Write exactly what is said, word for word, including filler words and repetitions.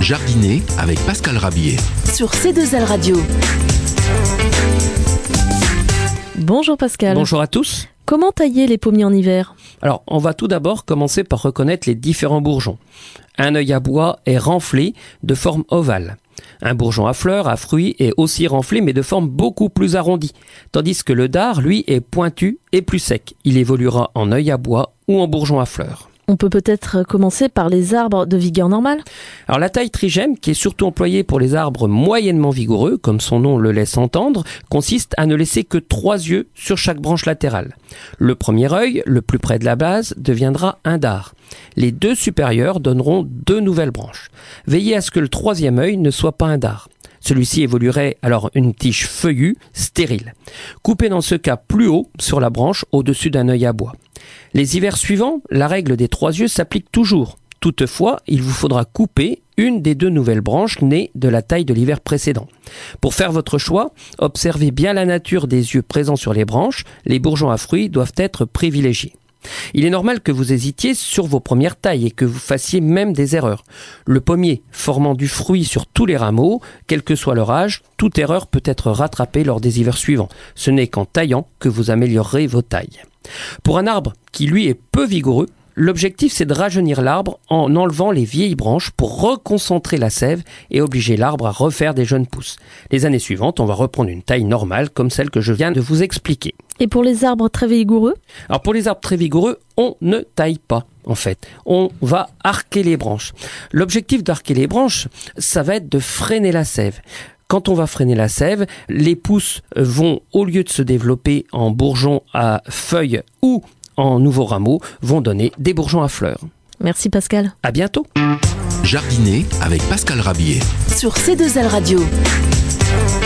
Jardiner avec Pascal Rabier sur C deux L Radio. Bonjour Pascal. Bonjour à tous. Comment tailler les pommiers en hiver ? Alors, on va tout d'abord commencer par reconnaître les différents bourgeons. Un œil à bois est renflé de forme ovale. Un bourgeon à fleurs, à fruits est aussi renflé mais de forme beaucoup plus arrondie. Tandis que le dard, lui, est pointu et plus sec. Il évoluera en œil à bois ou en bourgeon à fleurs. On peut peut-être commencer par les arbres de vigueur normale ? Alors la taille trigème, qui est surtout employée pour les arbres moyennement vigoureux, comme son nom le laisse entendre, consiste à ne laisser que trois yeux sur chaque branche latérale. Le premier œil, le plus près de la base, deviendra un dard. Les deux supérieurs donneront deux nouvelles branches. Veillez à ce que le troisième œil ne soit pas un dard. Celui-ci évoluerait alors une tige feuillue, stérile. Coupez dans ce cas plus haut sur la branche au-dessus d'un œil à bois. Les hivers suivants, la règle des trois yeux s'applique toujours. Toutefois, il vous faudra couper une des deux nouvelles branches nées de la taille de l'hiver précédent. Pour faire votre choix, observez bien la nature des yeux présents sur les branches. Les bourgeons à fruits doivent être privilégiés. Il est normal que vous hésitiez sur vos premières tailles et que vous fassiez même des erreurs. Le pommier formant du fruit sur tous les rameaux, quel que soit leur âge, toute erreur peut être rattrapée lors des hivers suivants. Ce n'est qu'en taillant que vous améliorerez vos tailles. Pour un arbre qui lui est peu vigoureux, l'objectif c'est de rajeunir l'arbre en enlevant les vieilles branches pour reconcentrer la sève et obliger l'arbre à refaire des jeunes pousses. Les années suivantes, on va reprendre une taille normale comme celle que je viens de vous expliquer. Et pour les arbres très vigoureux ? Alors pour les arbres très vigoureux, on ne taille pas en fait. On va arquer les branches. L'objectif d'arquer les branches, ça va être de freiner la sève. Quand on va freiner la sève, les pousses vont, au lieu de se développer en bourgeons à feuilles ou en nouveaux rameaux, vont donner des bourgeons à fleurs. Merci Pascal. À bientôt. Jardiner avec Pascal Rabier sur C deux L Radio.